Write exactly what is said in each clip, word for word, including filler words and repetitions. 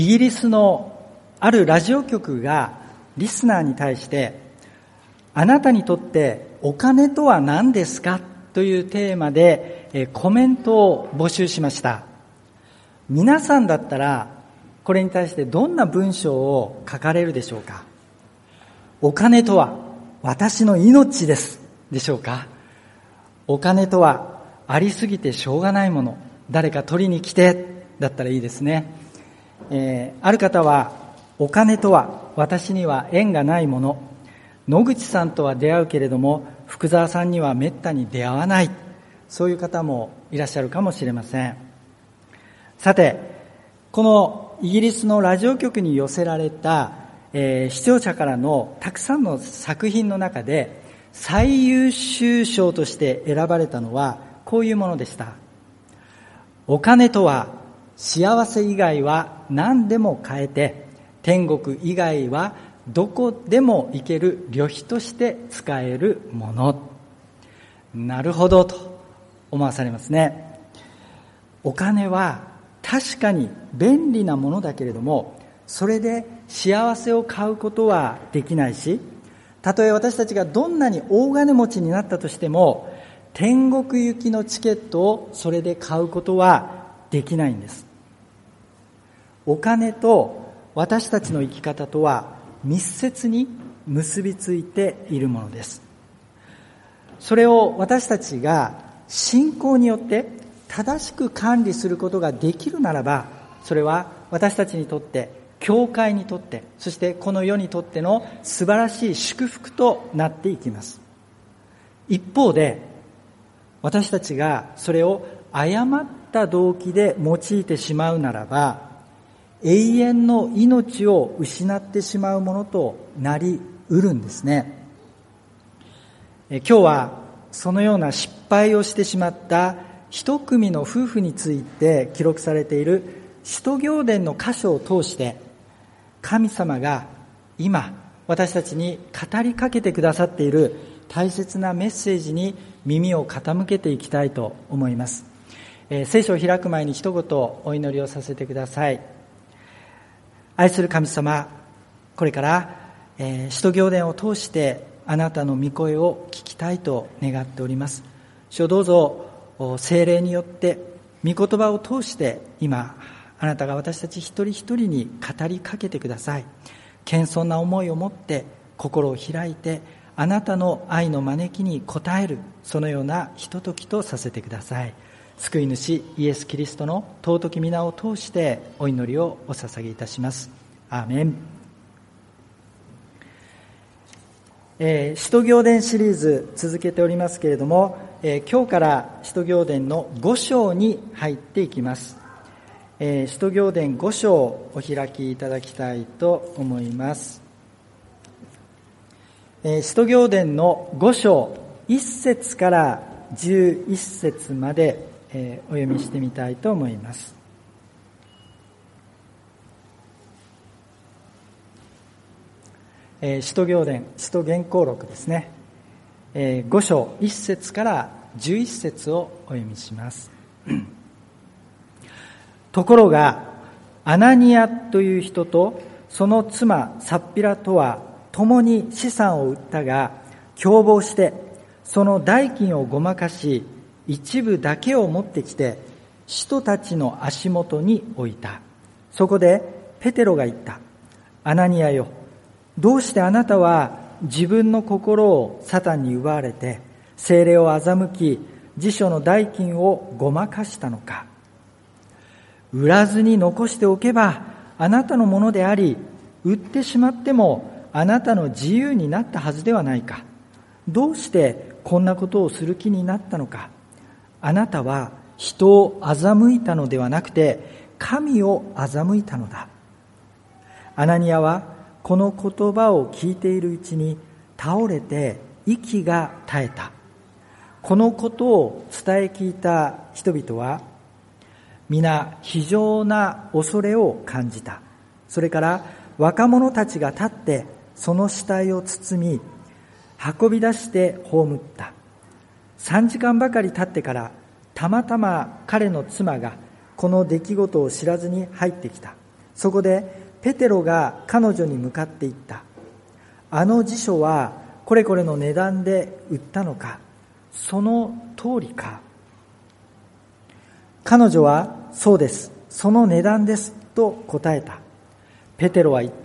イギリスのあるラジオ局がリスナーに対して、あなたにとってお金とは何ですかというテーマでコメントを募集しました。皆さんだったらこれに対してどんな文章を書かれるでしょうか。お金とは私の命ですでしょうか。お金とはありすぎてしょうがないもの、誰か取りに来てだったらいいですね。えー、ある方は、お金とは私には縁がないもの、野口さんとは出会うけれども福沢さんにはめったに出会わない、そういう方もいらっしゃるかもしれません。さて、このイギリスのラジオ局に寄せられた、えー、視聴者からのたくさんの作品の中で最優秀賞として選ばれたのはこういうものでした。お金とは幸せ以外は何でも買えて、天国以外はどこでも行ける旅費として使えるもの。なるほどと思わされますね。お金は確かに便利なものだけれども、それで幸せを買うことはできないし、たとえ私たちがどんなに大金持ちになったとしても、天国行きのチケットをそれで買うことはできないんです。お金と私たちの生き方とは密接に結びついているものです。それを私たちが信仰によって正しく管理することができるならば、それは私たちにとって、教会にとって、そしてこの世にとっての素晴らしい祝福となっていきます。一方で、私たちがそれを誤った動機で用いてしまうならば、永遠の命を失ってしまうものとなりうるんですね。え今日はそのような失敗をしてしまった一組の夫婦について記録されている使徒行伝の箇所を通して、神様が今私たちに語りかけてくださっている大切なメッセージに耳を傾けていきたいと思います。えー、聖書を開く前に一言お祈りをさせてください。愛する神様、これから、えー、使徒行伝を通してあなたの御声を聞きたいと願っております。主をどうぞ聖霊によって御言葉を通して今あなたが私たち一人一人に語りかけてください。謙遜な思いを持って心を開いてあなたの愛の招きに応える、そのようなひとときとさせてください。救い主イエス・キリストの尊き皆を通してお祈りをお捧げいたします。アーメン。えー、使徒行伝シリーズ続けておりますけれども、えー、今日から使徒行伝のご章に入っていきます。えー、使徒行伝ご章をお開きいただきたいと思います。えー、使徒行伝のご章いっ節からじゅういっ節までえー、お読みしてみたいと思います。えー、使徒行伝、使徒原稿録ですね。えー、ご章いっ節からじゅういっ節をお読みします。ところがアナニアという人とその妻サッピラとは共に資産を売ったが、共謀してその代金をごまかし、一部だけを持ってきて使徒たちの足元に置いた。そこでペテロが言った。アナニアよ、どうしてあなたは自分の心をサタンに奪われて聖霊を欺き、辞書の代金をごまかしたのか。売らずに残しておけばあなたのものであり、売ってしまってもあなたの自由になったはずではないか。どうしてこんなことをする気になったのか。あなたは人を欺いたのではなくて神を欺いたのだ。アナニアはこの言葉を聞いているうちに倒れて息が絶えた。このことを伝え聞いた人々は皆非常な恐れを感じた。それから若者たちが立ってその死体を包み運び出して葬った。三時間ばかり経ってからたまたま彼の妻がこの出来事を知らずに入ってきた。 そこでペテロが彼女に向かって言った。あの辞書はこれこれの値段で売ったのか、その通りか。彼女は、そうです、その値段ですと答えた。ペテロは言った。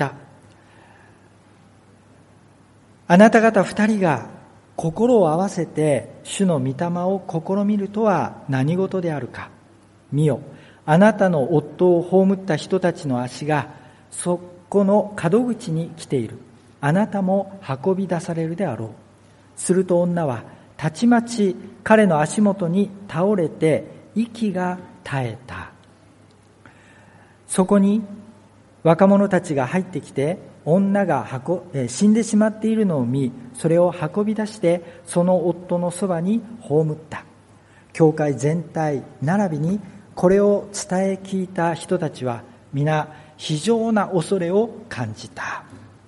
あなた方二人が心を合わせて主の御霊を試みるとは何事であるか。見よ、あなたの夫を葬った人たちの足がそこの門口に来ている。あなたも運び出されるであろう。すると女はたちまち彼の足元に倒れて息が絶えた。そこに若者たちが入ってきて、女が運死んでしまっているのを見、それを運び出してその夫のそばに葬った。教会全体並びにこれを伝え聞いた人たちは皆非常な恐れを感じた。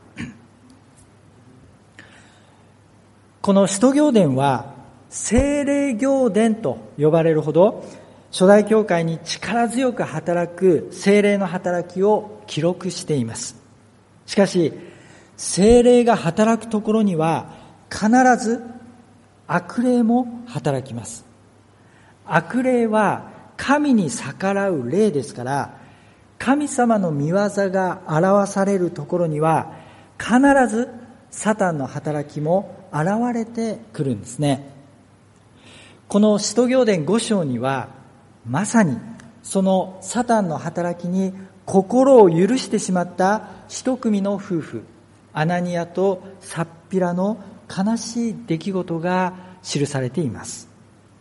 この使徒行伝は聖霊行伝と呼ばれるほど初代教会に力強く働く聖霊の働きを記録しています。しかし聖霊が働くところには必ず悪霊も働きます。悪霊は神に逆らう霊ですから、神様の御業が表されるところには必ずサタンの働きも現れてくるんですね。この使徒行伝ご章にはまさにそのサタンの働きに心を許してしまった一組の夫婦、アナニアとサッピラの悲しい出来事が記されています。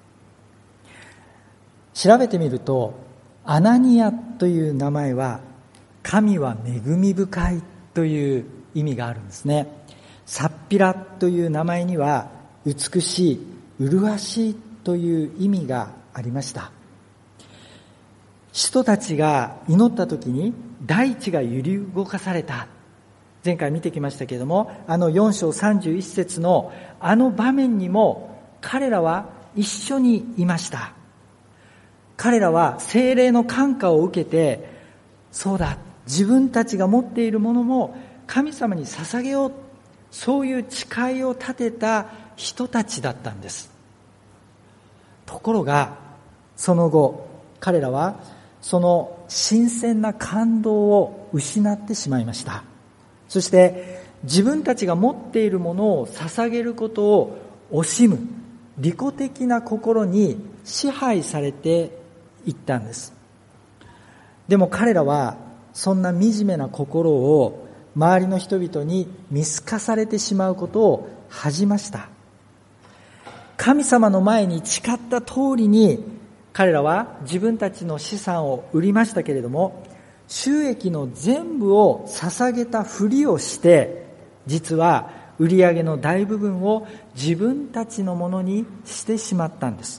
調べてみると、アナニアという名前は神は恵み深いという意味があるんですね。サッピラという名前には美しい、麗しいという意味がありました。使徒たちが祈った時に大地が揺り動かされた。前回見てきましたけれども、あのよん章さんじゅういち節のあの場面にも彼らは一緒にいました。彼らは聖霊の感化を受けて、そうだ、自分たちが持っているものも神様に捧げよう、そういう誓いを立てた人たちだったんです。ところがその後、彼らはその新鮮な感動を失ってしまいました。そして自分たちが持っているものを捧げることを惜しむ利己的な心に支配されていったんです。でも彼らはそんな惨めな心を周りの人々に見透かされてしまうことを恥じました。神様の前に誓った通りに彼らは自分たちの資産を売りましたけれども、収益の全部を捧げたふりをして、実は売上の大部分を自分たちのものにしてしまったんです。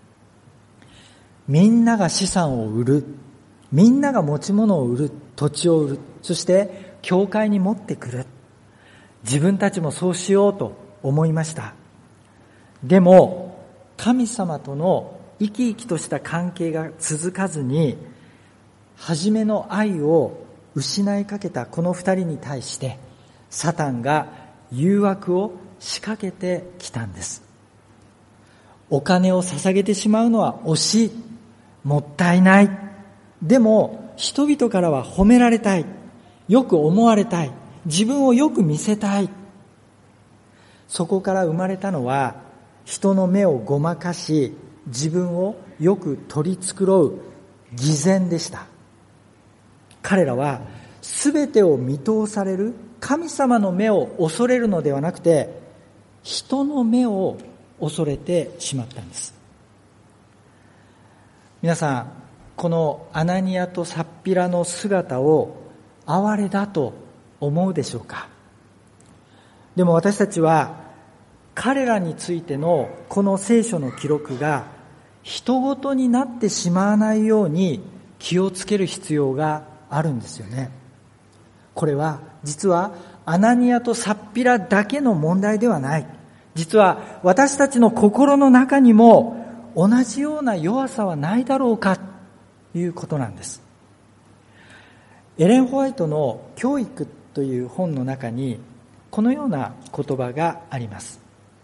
みんなが資産を売る、みんなが持ち物を売る、土地を売る、そして教会に持ってくる。自分たちもそうしようと思いました。でも神様との生き生きとした関係が続かずに、初めの愛を失いかけたこの二人に対してサタンが誘惑を仕掛けてきたんです。お金を捧げてしまうのは惜しい、もったいない。でも人々からは褒められたい、よく思われたい、自分をよく見せたい。そこから生まれたのは、人の目をごまかし自分をよく取り繕う偽善でした。彼らは全てを見通される神様の目を恐れるのではなくて、人の目を恐れてしまったんです。皆さん、このアナニアとサッピラの姿を哀れだと思うでしょうか。でも私たちは彼らについてのこの聖書の記録が人ごとになってしまわないように気をつける必要があるんですよね。これは実はアナニアとサッピラだけの問題ではない。実は私たちの心の中にも同じような弱さはないだろうかということなんです。 エレン・ホワイトの教育という本の中にこのような言葉があります。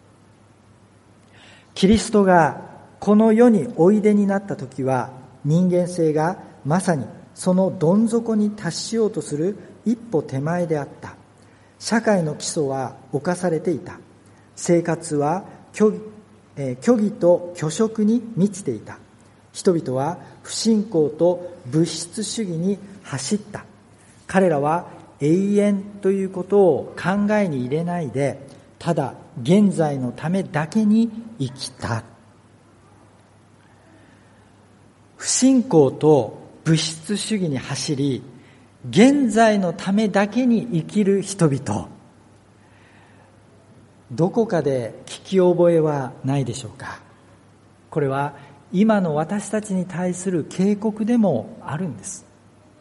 キリストがこの世においでになった時は、人間性がまさにそのどん底に達しようとする一歩手前であった。社会の基礎は侵されていた。生活は虚偽、えー、虚偽と虚飾に満ちていた。人々は不信仰と物質主義に走った。彼らは永遠ということを考えに入れないで、ただ現在のためだけに生きた。不信仰と物質主義に走り、現在のためだけに生きる人々、どこかで聞き覚えはないでしょうか。これは今の私たちに対する警告でもあるんです。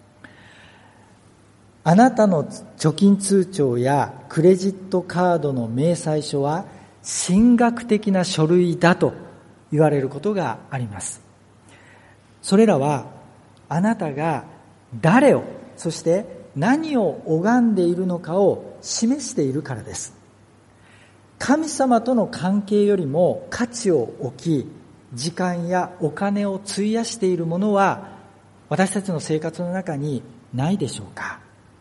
あなたの貯金通帳やクレジットカードの明細書は神学的な書類だと言われることがあります。それらはあなたが誰を、そして何を拝んでいるのかを示しているからです。神様との関係よりも価値を置き、時間やお金を費やしているものは私たちの生活の中にないでしょうか。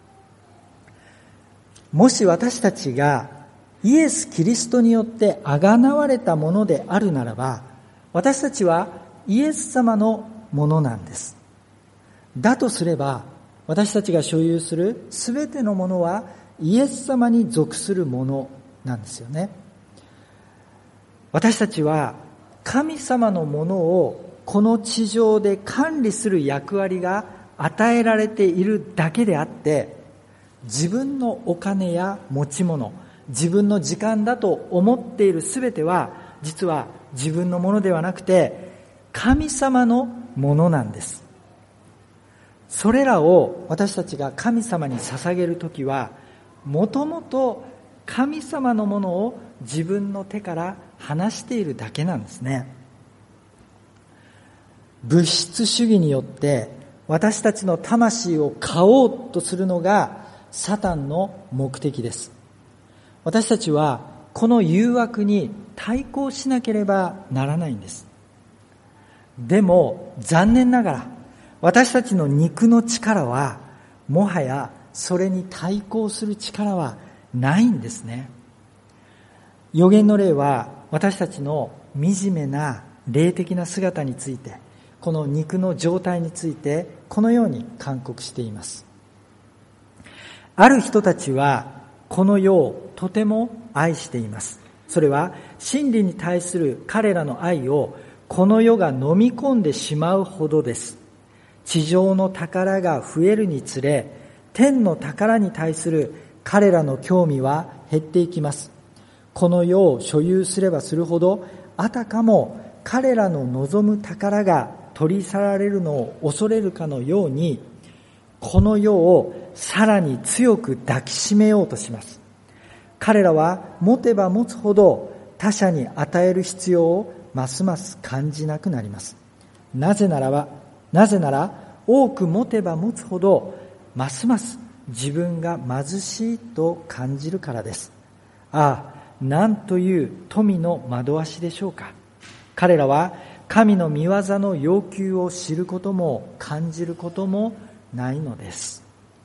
もし私たちがイエス・キリストによってあがなわれたものであるならば、私たちはイエス様のものなんです。だとすれば、私たちが所有するすべてのものはイエス様に属するものなんですよね。私たちは神様のものをこの地上で管理する役割が与えられているだけであって、自分のお金や持ち物、自分の時間だと思っているすべては、実は自分のものではなくて神様のものなんです。それらを私たちが神様に捧げるときは、もともと神様のものを自分の手から離しているだけなんですね。物質主義によって私たちの魂を買おうとするのがサタンの目的です。私たちはこの誘惑に対抗しなければならないんです。でも残念ながら私たちの肉の力はもはやそれに対抗する力はないんですね。預言の霊は私たちの惨めな霊的な姿について、この肉の状態についてこのように勧告しています。ある人たちはこの世をとても愛しています。それは真理に対する彼らの愛をこの世が飲み込んでしまうほどです。地上の宝が増えるにつれ、天の宝に対する彼らの興味は減っていきます。この世を所有すればするほど、あたかも彼らの望む宝が取り去られるのを恐れるかのように、この世をさらに強く抱きしめようとします。彼らは持てば持つほど他者に与える必要をますます感じなくなります。なぜならば、なぜなら多く持てば持つほどますます自分が貧しいと感じるからです。ああ、なんという富の惑わしでしょうか。彼らは神の御業の要求を知ることも感じることもないのです。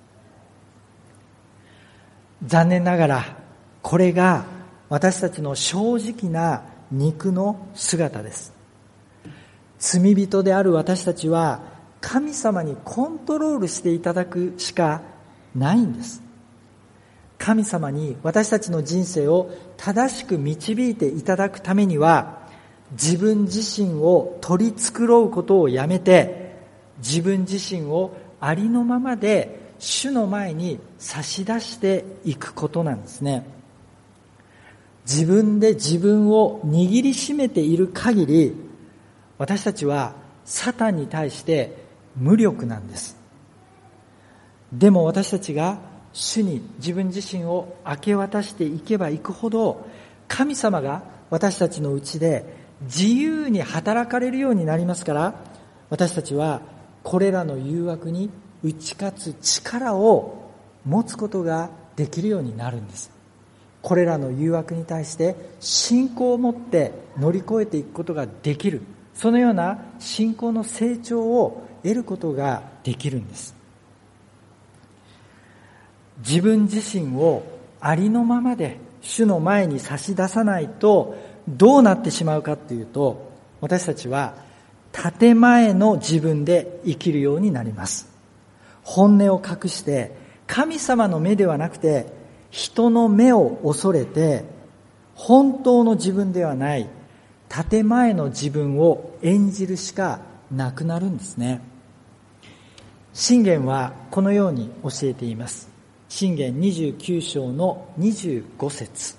残念ながらこれが私たちの正直な肉の姿です。罪人である私たちは神様にコントロールしていただくしかないんです。神様に私たちの人生を正しく導いていただくためには、自分自身を取り繕うことをやめて、自分自身をありのままで主の前に差し出していくことなんですね。自分で自分を握りしめている限り、私たちはサタンに対して無力なんです。でも私たちが主に自分自身を明け渡していけばいくほど、神様が私たちのうちで自由に働かれるようになりますから、私たちはこれらの誘惑に打ち勝つ力を持つことができるようになるんです。これらの誘惑に対して信仰を持って乗り越えていくことができる、そのような信仰の成長を得ることができるんです。自分自身をありのままで主の前に差し出さないとどうなってしまうかというと、私たちは建前の自分で生きるようになります。本音を隠して神様の目ではなくて人の目を恐れて、本当の自分ではない建前の自分を演じるしかなくなるんですね。箴言はこのように教えています。箴言にじゅうきゅう章のにじゅうご節。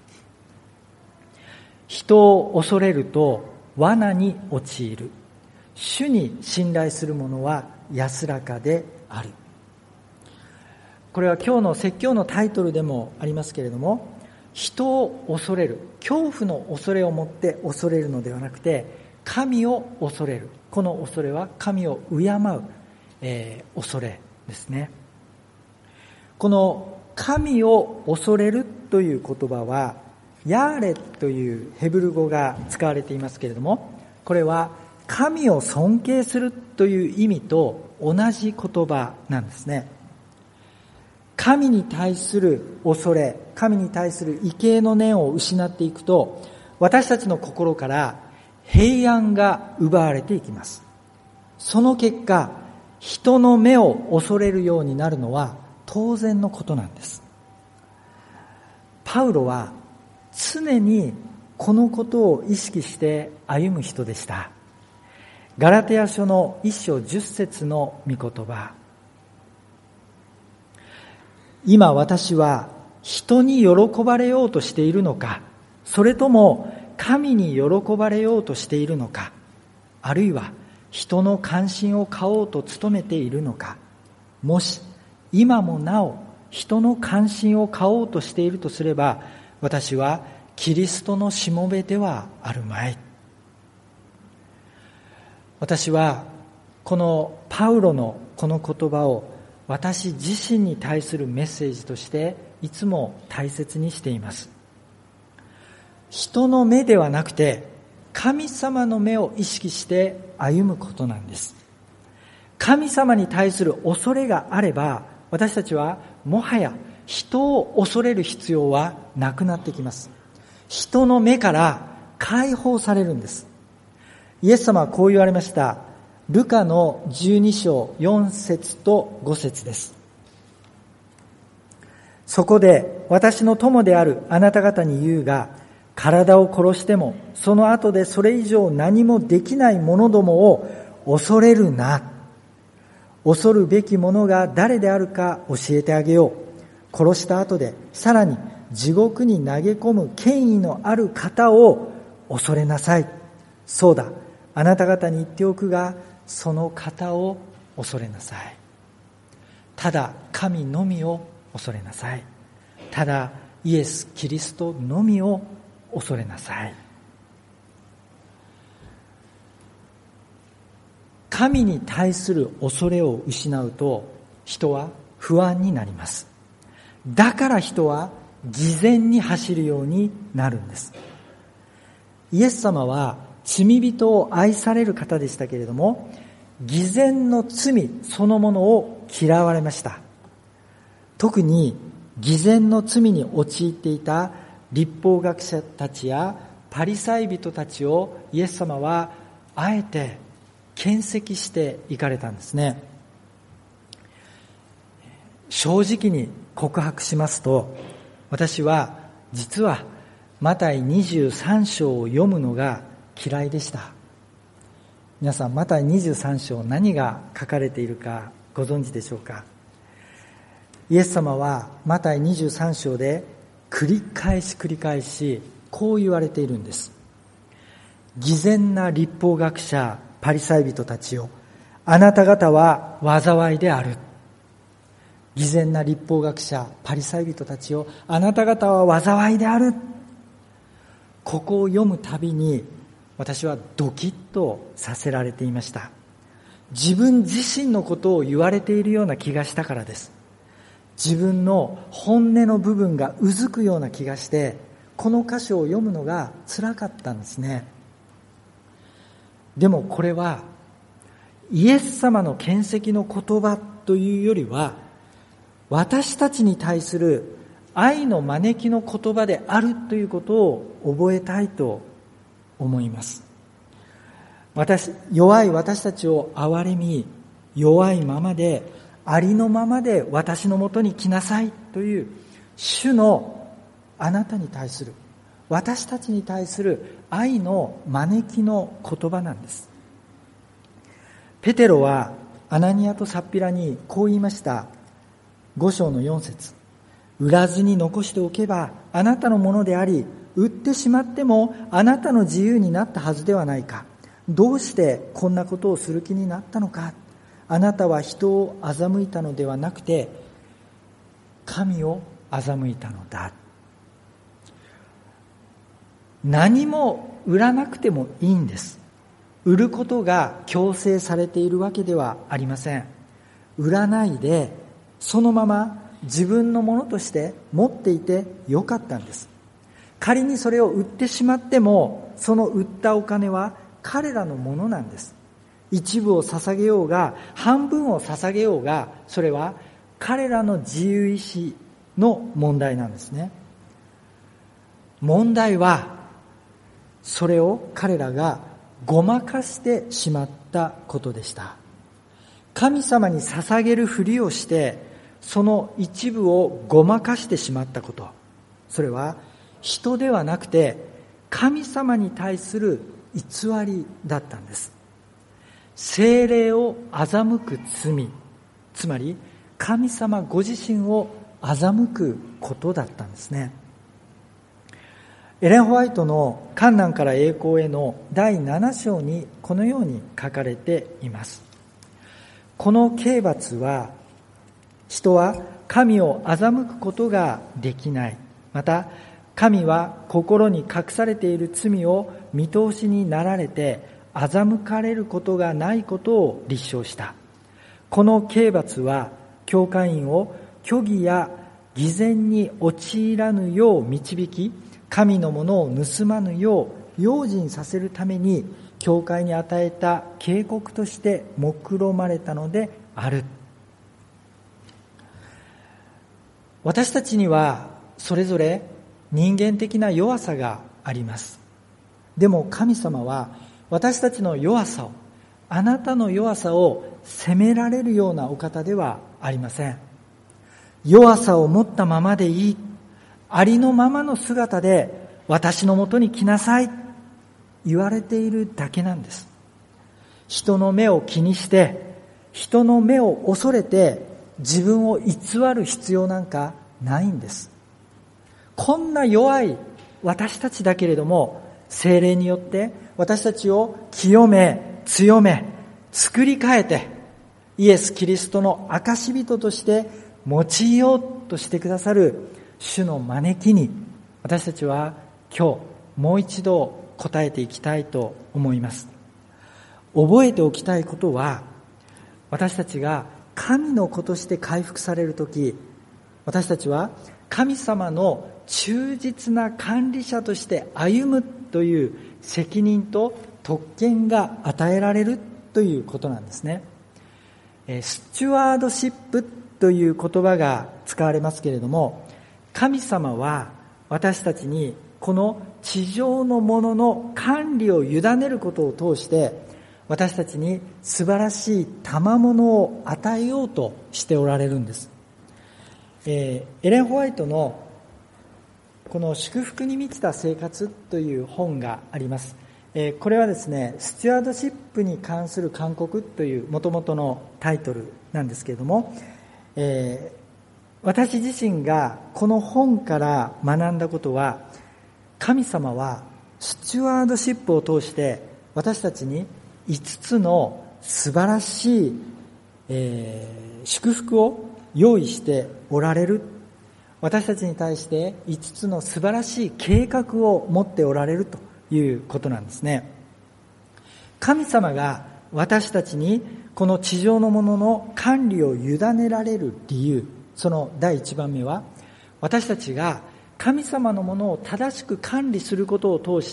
人を恐れると罠に陥る。主に信頼する者は安らかである。これは今日の説教のタイトルでもありますけれども、人を恐れる、恐怖の恐れを持って恐れるのではなくて、神を恐れる。この恐れは神を敬う、えー、恐れですね。この神を恐れるという言葉はヤーレというヘブル語が使われていますけれども、これは神を尊敬するという意味と同じ言葉なんですね。神に対する恐れ、神に対する畏敬の念を失っていくと、私たちの心から平安が奪われていきます。その結果、人の目を恐れるようになるのは当然のことなんです。パウロは常にこのことを意識して歩む人でした。ガラテヤ書の一章十節の御言葉。今私は人に喜ばれようとしているのか、それとも神に喜ばれようとしているのか、あるいは人の関心を買おうと努めているのか、もし今もなお人の関心を買おうとしているとすれば、私はキリストのしもべではあるまい。私はこのパウロのこの言葉を私自身に対するメッセージとしていつも大切にしています。人の目ではなくて神様の目を意識して歩むことなんです。神様に対する恐れがあれば、私たちはもはや人を恐れる必要はなくなってきます。人の目から解放されるんです。イエス様はこう言われました。ルカのじゅうに章よん節とご節です。そこで私の友であるあなた方に言うが、体を殺してもその後でそれ以上何もできない者どもを恐れるな。恐るべきものが誰であるか教えてあげよう。殺した後でさらに地獄に投げ込む権威のある方を恐れなさい。そうだ、あなた方に言っておくが、その方を恐れなさい。ただ神のみを恐れなさい。ただイエス・キリストのみを恐れなさい。神に対する恐れを失うと人は不安になります。だから人は偽善に走るようになるんです。イエス様は罪人を愛される方でしたけれども、偽善の罪そのものを嫌われました。特に偽善の罪に陥っていた律法学者たちやパリサイ人たちをイエス様はあえて検責していかれたんですね。正直に告白しますと、私は実はマタイにじゅうさん章を読むのが嫌いでした。皆さん、マタイにじゅうさん章何が書かれているかご存知でしょうか。イエス様はマタイにじゅうさん章で繰り返し繰り返しこう言われているんです。偽善な律法学者パリサイ人たちよ、あなた方は災いである。偽善な律法学者パリサイ人たちよ、あなた方は災いである。ここを読むたびに私はドキッとさせられていました。 自分自身のことを言われているような気がしたからです。自分の本音の部分がうずくような気がして、この箇所を読むのが辛かったんですね。でもこれはイエス様の献石の言葉というよりは、私たちに対する愛の招きの言葉であるということを覚えたいと思います。私、弱い私たちを憐れみ、弱いままで、ありのままで私のもとに来なさいという主のあなたに対する、私たちに対する愛の招きの言葉なんです。ペテロはアナニアとサッピラにこう言いました。ご章のよん節、売らずに残しておけばあなたのものであり、売ってしまってもあなたの自由になったはずではないか。どうしてこんなことをする気になったのか。あなたは人を欺いたのではなくて神を欺いたのだ。何も売らなくてもいいんです。売ることが強制されているわけではありません。売らないでそのまま自分のものとして持っていてよかったんです。仮にそれを売ってしまっても、その売ったお金は彼らのものなんです。一部を捧げようが半分を捧げようが、それは彼らの自由意志の問題なんですね。問題はそれを彼らがごまかしてしまったことでした。神様に捧げるふりをしてその一部をごまかしてしまったこと、それは人ではなくて神様に対する偽りだったんです。聖霊を欺く罪、つまり神様ご自身を欺くことだったんですね。エレン・ホワイトの患難から栄光へのだいなな章にこのように書かれています。この刑罰は、人は神を欺くことができない。また神は心に隠されている罪を見通しになられて欺かれることがないことを立証した。この刑罰は教会員を虚偽や偽善に陥らぬよう導き、神のものを盗まぬよう用心させるために教会に与えた警告として目論まれたのである。私たちにはそれぞれ人間的な弱さがあります。でも神様は私たちの弱さを、あなたの弱さを責められるようなお方ではありません。弱さを持ったままでいい、ありのままの姿で私のもとに来なさい、言われているだけなんです。人の目を気にして、人の目を恐れて自分を偽る必要なんかないんです。こんな弱い私たちだけれども、聖霊によって私たちを清め、強め、作り変えて、イエス・キリストの証人として用いようとしてくださる主の招きに、私たちは今日もう一度答えていきたいと思います。覚えておきたいことは、私たちが神の子として回復されるとき、私たちは神様の忠実な管理者として歩むという責任と特権が与えられるということなんですね。スチュワードシップという言葉が使われますけれども、神様は私たちにこの地上のものの管理を委ねることを通して、私たちに素晴らしい賜物を与えようとしておられるんです。えー、エレン・ホワイトのこの祝福に満ちた生活という本があります。えー、これはですね、スチュワードシップに関する勧告という元々のタイトルなんですけれども、えー、私自身がこの本から学んだことは、神様はスチュワードシップを通して私たちにいつつの素晴らしい、えー、祝福を用意しておられる。私たちに対していつつの素晴らしい計画を持っておられるということなんですね。神様が私たちにこの地上のものの管理を委ねられる理由、その第一番目は、私たちが神様のものを正しく管理することを通して、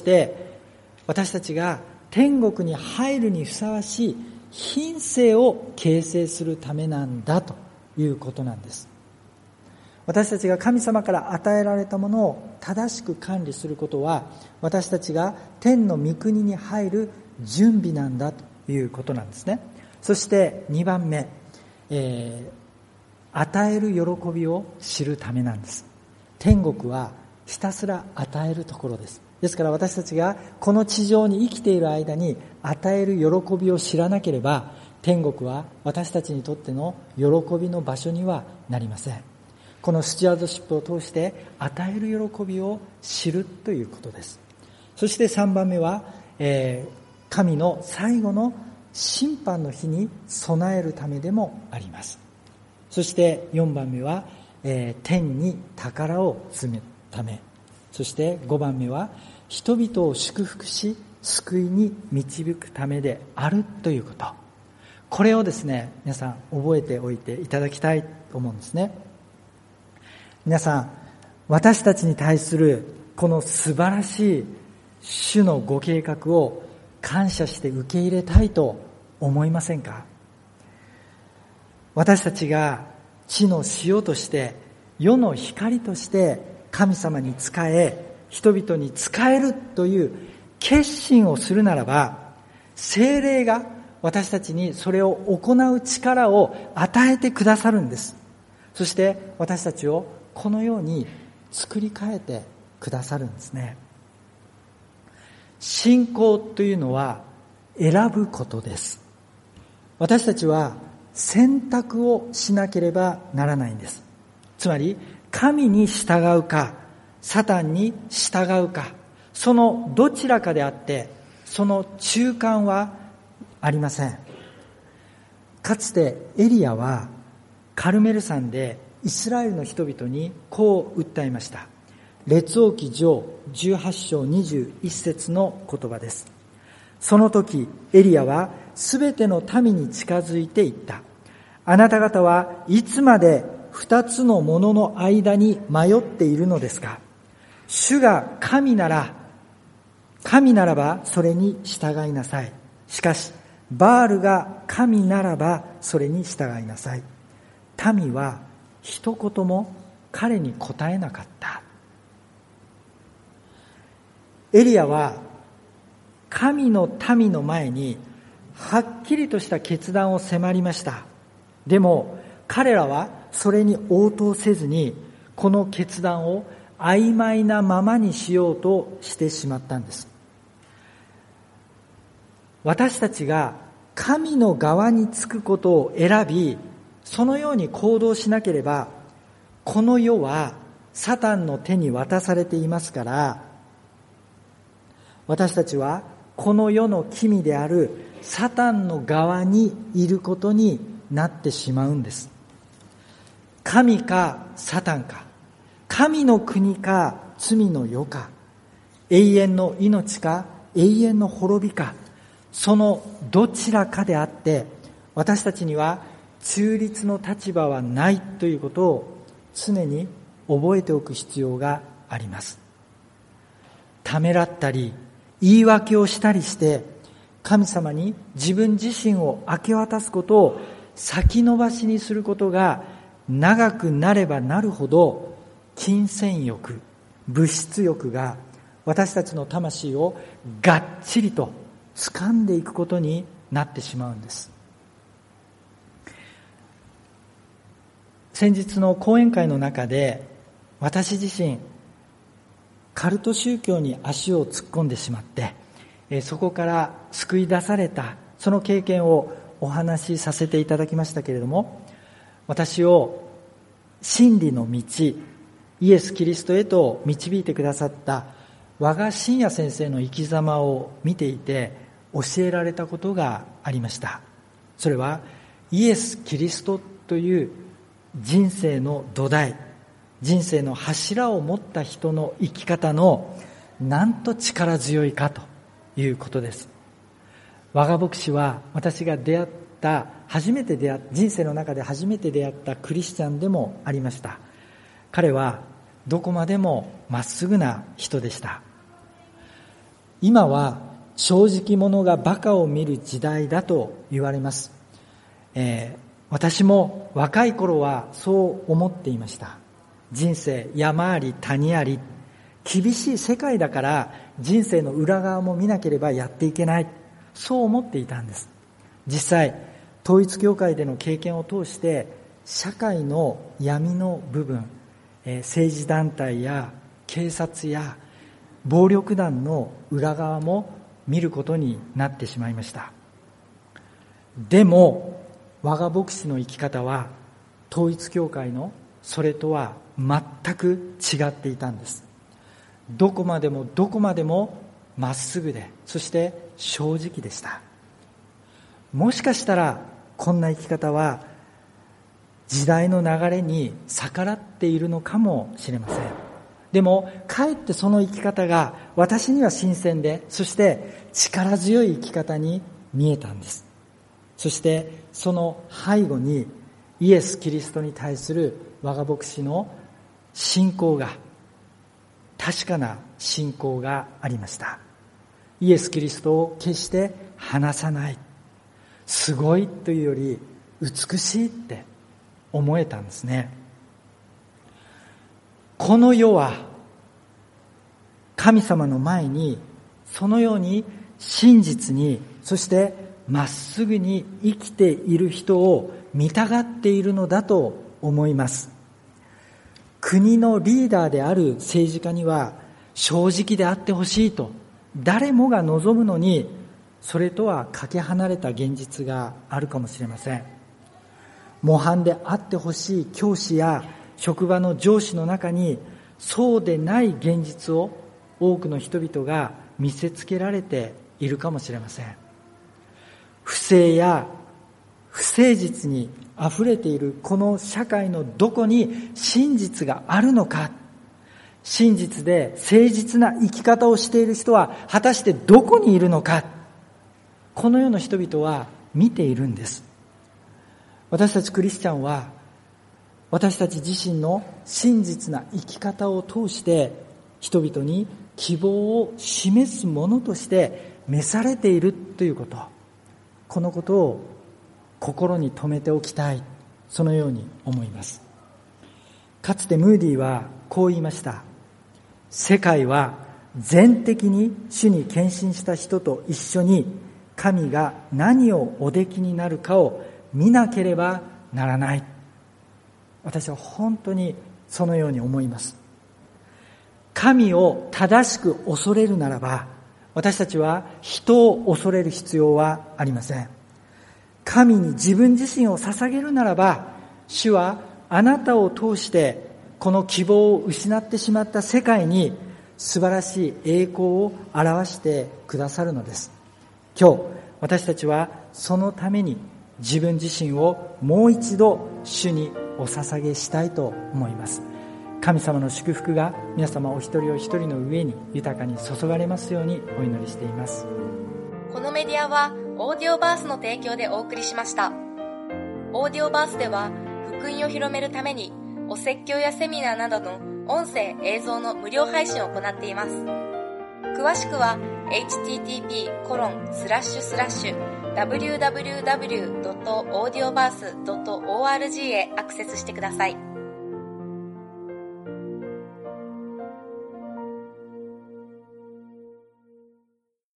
私たちが天国に入るにふさわしい品性を形成するためなんだということなんです。私たちが神様から与えられたものを正しく管理することは、私たちが天の御国に入る準備なんだということなんですね。そしてにばんめ、えー、与える喜びを知るためなんです。天国はひたすら与えるところです。ですから私たちがこの地上に生きている間に与える喜びを知らなければ、天国は私たちにとっての喜びの場所にはなりません。このスチュワードシップを通して与える喜びを知るということです。そしてさんばんめは、えー、神の最後の審判の日に備えるためでもあります。そしてよんばんめは、えー、天に宝を積むため。そしてごばんめは、人々を祝福し救いに導くためであるということ。これをですね、皆さん覚えておいていただきたいと思うんですね。皆さん、私たちに対するこの素晴らしい主のご計画を感謝して受け入れたいと思いませんか？私たちが地の塩として世の光として神様に仕え、人々に仕えるという決心をするならば、聖霊が私たちにそれを行う力を与えてくださるんです。そして私たちをこのように作り変えてくださるんですね。信仰というのは選ぶことです。私たちは選択をしなければならないんです。つまり神に従うかサタンに従うか、そのどちらかであって、その中間はありません。かつてエリアはカルメル山でイスラエルの人々にこう訴えました。列王記上じゅうはち章にじゅういち節の言葉です。その時エリアはすべての民に近づいていった。あなた方はいつまで二つのものの間に迷っているのですか？主が神なら、神ならばそれに従いなさい。しかしバールが神ならばそれに従いなさい。民は一言も彼に答えなかった。エリアは神の民の前にはっきりとした決断を迫りました。でも彼らはそれに応答せずに、この決断を曖昧なままにしようとしてしまったんです。私たちが神の側につくことを選び、そのように行動しなければ、この世はサタンの手に渡されていますから、私たちはこの世の君であるサタンの側にいることになってしまうんです。神かサタンか、神の国か罪の世か、永遠の命か永遠の滅びか、そのどちらかであって、私たちには中立の立場はないということを常に覚えておく必要があります。ためらったり言い訳をしたりして神様に自分自身を明け渡すことを先延ばしにすることが長くなればなるほど、金銭欲、物質欲が私たちの魂をがっちりと掴んでいくことになってしまうんです。先日の講演会の中で、私自身カルト宗教に足を突っ込んでしまって、そこから救い出されたその経験をお話しさせていただきましたけれども、私を真理の道、イエス・キリストへと導いてくださった和賀真也先生の生き様を見ていて教えられたことがありました。それはイエス・キリストという人生の土台、人生の柱を持った人の生き方のなんと力強いかということです。和賀牧師は私が出会った初めて出会っ人生の中で初めて出会ったクリスチャンでもありました。彼はどこまでもまっすぐな人でした。今は正直者が馬鹿を見る時代だと言われます。えー、私も若い頃はそう思っていました。人生山あり谷あり、厳しい世界だから人生の裏側も見なければやっていけない、そう思っていたんです。実際統一教会での経験を通して社会の闇の部分、えー、政治団体や警察や暴力団の裏側も見ることになってしまいました。でも我が牧師の生き方は統一教会のそれとは全く違っていたんです。どこまでもどこまでもまっすぐで、そして正直でした。もしかしたらこんな生き方は時代の流れに逆らっているのかもしれません。でもかえってその生き方が私には新鮮で、そして力強い生き方に見えたんです。そしてその背後にイエス・キリストに対する我が牧師の信仰が、確かな信仰がありました。イエス・キリストを決して離さない、すごいというより美しいって思えたんですね。この世は神様の前にそのように真実に、そしてまっすぐに生きている人を見たがっているのだと思います。国のリーダーである政治家には正直であってほしいと誰もが望むのに、それとはかけ離れた現実があるかもしれません。模範であってほしい教師や職場の上司の中に、そうでない現実を多くの人々が見せつけられているかもしれません。不正や不誠実にあふれているこの社会のどこに真実があるのか、真実で誠実な生き方をしている人は果たしてどこにいるのか、この世の人々は見ているんです。私たちクリスチャンは私たち自身の真実な生き方を通して人々に希望を示すものとして召されているということ、このことを心に留めておきたい、そのように思います。かつてムーディはこう言いました。世界は全的に主に献身した人と一緒に神が何をおできになるかを見なければならない。私は本当にそのように思います。神を正しく恐れるならば、私たちは人を恐れる必要はありません。神に自分自身を捧げるならば、主はあなたを通してこの希望を失ってしまった世界に素晴らしい栄光を表してくださるのです。今日私たちはそのために自分自身をもう一度主にお捧げしたいと思います。神様の祝福が皆様お一人お一人の上に豊かに注がれますようにお祈りしています。 このメディアはオーディオバースの提供でお送りしました。オーディオバースでは福音を広めるためにお説教やセミナーなどの音声映像の無料配信を行っています。詳しくは エイチティーティーピーコロンスラッシュスラッシュダブリューダブリューダブリュードットオーディオバースドットオーアールジー へアクセスしてください。